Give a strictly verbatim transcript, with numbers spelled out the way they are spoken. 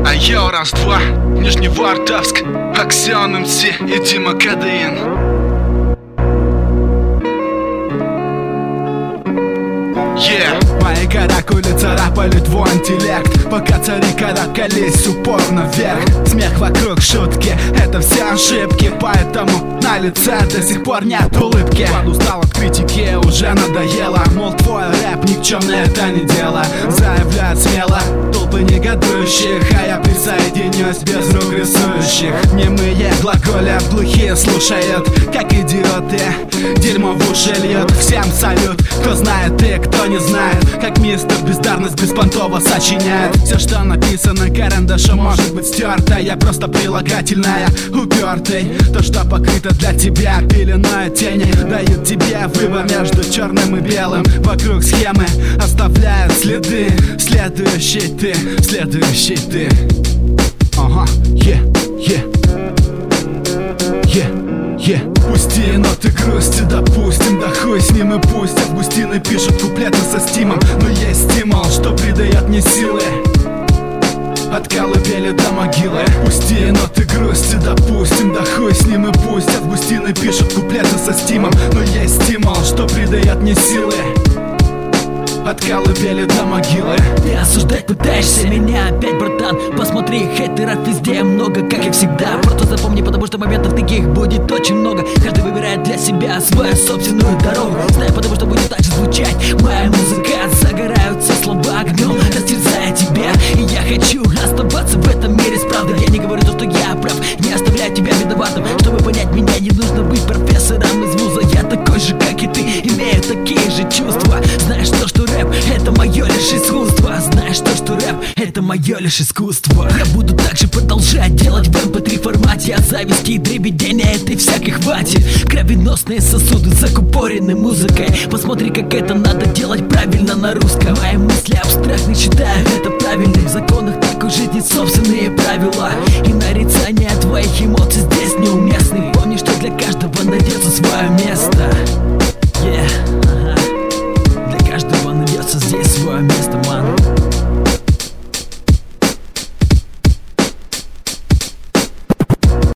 А я раз-два, Нижневартовск, Аксион МС и Дима Кадеин. Yeah. Мои каракули царапали твой интеллект, пока цари каракались упорно вверх. Смех вокруг шутки, это все ошибки, поэтому на лице до сих пор нет улыбки. Подустал от критики, уже надоело, мол, твой рэп никчемное, это не дело. Заявляют смело толпы негодующих, а я присоединюсь без рук рисующих. Немые глаголят, глухие слушают, как идиоты, дерьмо в уши льют. Всем салют, кто знает и кто не знает, как мистер бездарность беспонтово сочиняет. Все, что написано карандашом, может быть стерто. Я просто прилагательная, упертый. То, что покрыто для тебя пеленой тени, дают тебе выбор между черным и белым. Вокруг схемы оставляют следы. Следующий ты, следующий ты. Ага, е, е, е. Yeah. Пусти ноты грусти, допустим, да хуй с ним и пусть. Августины пишут куплеты со стимом, но есть стимул, что придает мне силы. От колыбели до могилы. Пусти ноты грусти, допустим, да хуй с ним и пусть. Августины пишут куплеты со стимом, но есть стимул, что придает мне силы. От колыбели до могилы. Ты осуждать пытаешься меня опять, братан. Посмотри, хейтеров везде много, как и всегда. Просто запомни, потому что моментов таких будет очень много. Каждый выбирает для себя свою собственную дорогу. Знаю, потому что будет так же звучать моя музыка. Загораются слова огнем, растерзая тебя. И я хочу оставаться в этом мире с правдой. Я не говорю то, что я прав, не оставляю тебя виноватым. Чтобы понять меня, не нужно быть профессором из вуза. Я такой же, как и ты, имею такие же чувства. Знаешь то, что рэп — это мое лишь искусство. Знаешь то, что рэп — это мое лишь искусство. Я буду также продолжать делать в эм пэ три формате. От зависти и дребедения этой всякой хватит. Кровеносные сосуды закупорены музыкой. Посмотри, как это надо делать правильно на русском. Мои мысли абстрактны, считаю это правильным. В законах такой жизни собственные правила. И нарицание твоих эмоций здесь неуместны. Помни, что для каждого найдется свое место. Yeah. Каждого найдется здесь свое место.